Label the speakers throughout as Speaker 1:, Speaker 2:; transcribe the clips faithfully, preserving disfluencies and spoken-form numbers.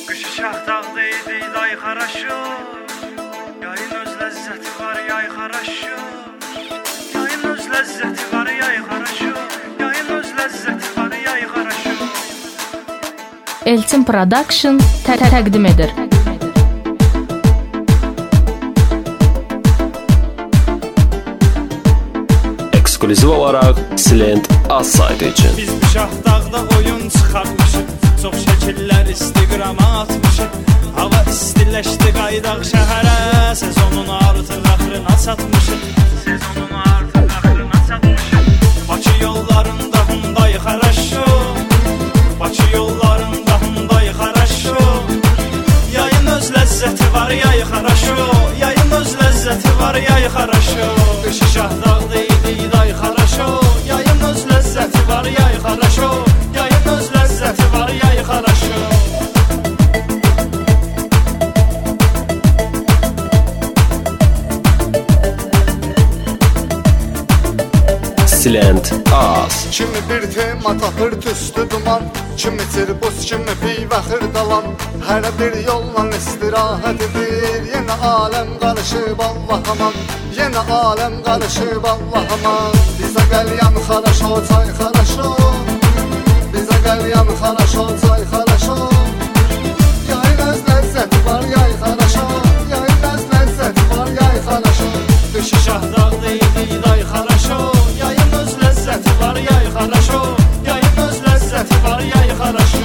Speaker 1: Qışı şahdağda idi, day xaraşo. Yayın öz ləzzəti var, yay xaraşo. Yayın öz ləzzəti var, yay xaraşo. Yayın öz ləzzəti var, yay xaraşo.
Speaker 2: Elçin Production tə- təqdim edir.
Speaker 3: Eksklüziv olaraq Silent az saytı üçün.
Speaker 1: Biz bu şahdağda oyun çıxartmışıq. Çox şəkillər Instagrama atmışıq. Hava istiləşdi, qaydaq şəhərə. Sezonun artıq axırına çatmışıq. Sezonun artıq axırına çatmışıq. Bakı yollarında Hyundai xaraşo. Bakı yollarında Hyundai xaraşo. Yayın öz ləzzəti var, yay xaraşo. Yayın öz ləzzəti var, yay xaraşo. Qışı şahdağda idi, day xaraşo. Yayın öz ləzzəti var, yay xaraşo. Yayın öz ləzzəti var, yay xaraşo.
Speaker 3: Silent az.
Speaker 4: Kimi bir tema tapır tüstü duman, kimi tirbus, kimi pivə xırdalan. Hərə bir yolla istirahət edir, yenə aləm qarışıb Allah aman. Yenə aləm qarışıb Allah aman. Bizə qəlyan xaraşo, çay xaraşo. Bizə qəlyan xaraşo, çay xaraşo. Yayın öz ləzzəti var, yay xaraşo. Yayın öz ləzzəti var, yay xaraşo.
Speaker 1: Qışı şahdağda idi, day xaraşo. Yayın öz ləzzəti var, yay xaraşo. Yayın öz ləzzəti var, yay xaraşo.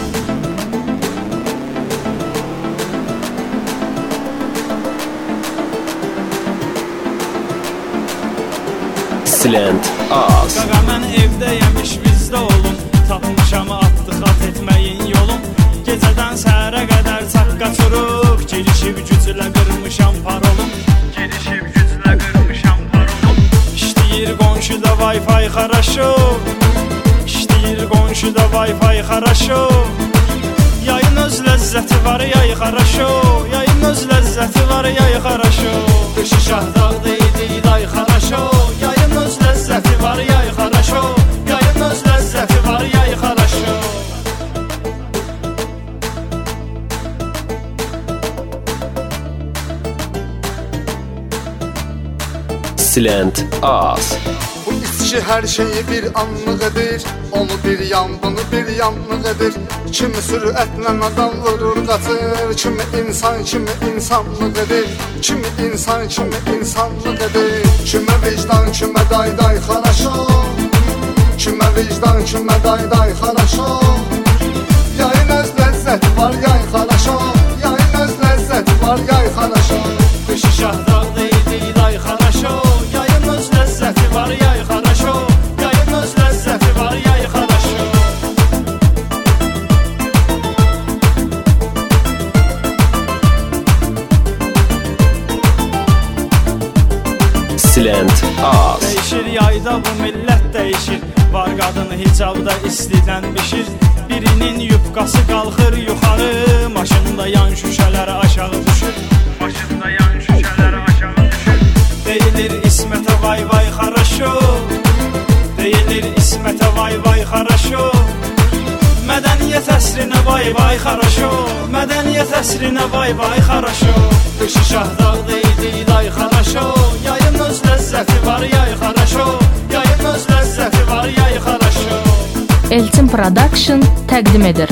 Speaker 3: Silent az.
Speaker 1: Qaqa mən evdə yemiş bizdə olun. Tapmışam atdı xat etməyin yolum. Gecədən səhərə qədər çaqqa çuruq. Gelişib güclə qırmışam parolum. Gelişib güclə qırmışam parolum. İşləyir qonşuda Wi-Fi xaraşo. İşləyir qonşuda Wi-Fi xaraşo. Yayın öz ləzzəti var, yay xaraşo. Yayın öz ləzzəti var, yay xaraşo. Qışı şahdağda idi, day xaraşo. Yayın öz ləzzəti var, yay xaraşo. Yayın öz ləzzəti var, yay xaraşo.
Speaker 3: Silent az.
Speaker 4: Bu içki hər şeyi bir anlıq edir. Onu bir yan, bunu bir yanlıq edir. Kimi sürətlə adam vurur, qaçır. Kimi insan, kimi insanlıq edir. Kimi insan, kimi insanlıq edir. Kimə vicdan, kimə day day xaraşo. Kimə vicdan, kimə day day xaraşo. Yayın öz ləzzəti var, yay xaraşo. Yayın öz ləzzəti var, yay xaraşo.
Speaker 1: Qışı şahdağda idi, day xaraşo. Yayın öz ləzzəti var, yay xaraşo. Yayın öz ləzzəti var, yay xaraşo.
Speaker 3: Silent az.
Speaker 1: Dəyişir yayda bu millət dəyişir. Var qadın hicabda istidən bişir. Birinin yubqası qalxır yuxarı. Maşında yan şüşələri aşağı düşür. Maşında yan şüşələri aşağı düşür. Deyilir İsmətə vay vay xaraşo. Deyilir İsmətə vay vay xaraşo. Mədəniyyət əsrinə vay vay xaraşo. Mədəniyyət əsrinə vay vay xaraşo. Qışı şahdağda idi, day xaraşo. Yayın öz ləzzəti var, yay xaraşo. Yayın öz ləzzəti var, yay xaraşo.
Speaker 2: Elçin Production təqdim edir.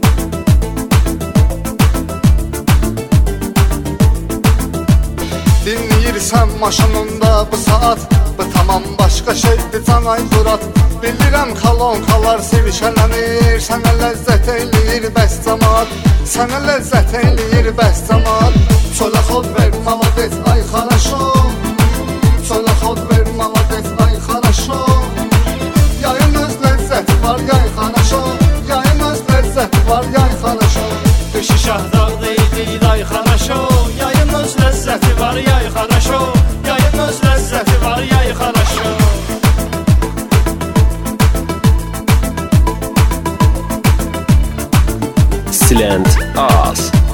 Speaker 4: Dinləyirsən maşınında bu saat. Bu tamam başqa şeydir Canay Murat. Bilirəm kalonkalar sevişələnir. Sənə ləzzət eləyir bəs cəmat. Sənə ləzzət eləyir bəs cəmat. Çölə xod ver maladet ay xaraşo. Çölə xod ver maladet ay xaraşo. Yayın öz ləzzəti var, yay xaraşo. Yayın öz ləzzəti var, yay xaraşo.
Speaker 1: Qışı şahdağda idi, day xaraşo. Yayın öz ləzzəti var, yay xaraşo. Yayın öz ləzzəti var, yay xaraşo.
Speaker 3: Silent az.